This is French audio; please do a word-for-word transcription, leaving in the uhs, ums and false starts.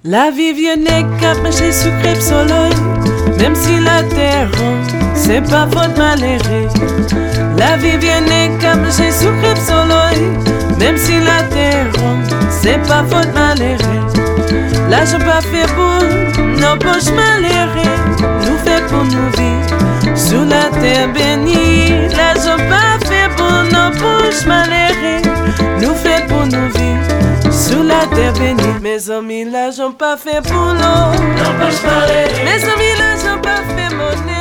La vie vient cap manger sucré soleil, même si la terre ronde, c'est pas faute malheureux. La vie vient cap manger sucré soleil, même si la terre ronde, c'est pas faute malheureux. L'argent pas fait pour nos poches malheureux, nous fait pour nous vivre sous la terre bénie. L'argent pas fait pour nos poches malheureux, nous fait pour nous vivre sous la terre bénie. Mes amis, l'argent pas fait pour nous, nos poches malheureux. Mes amis, l'argent pas fait monnaie.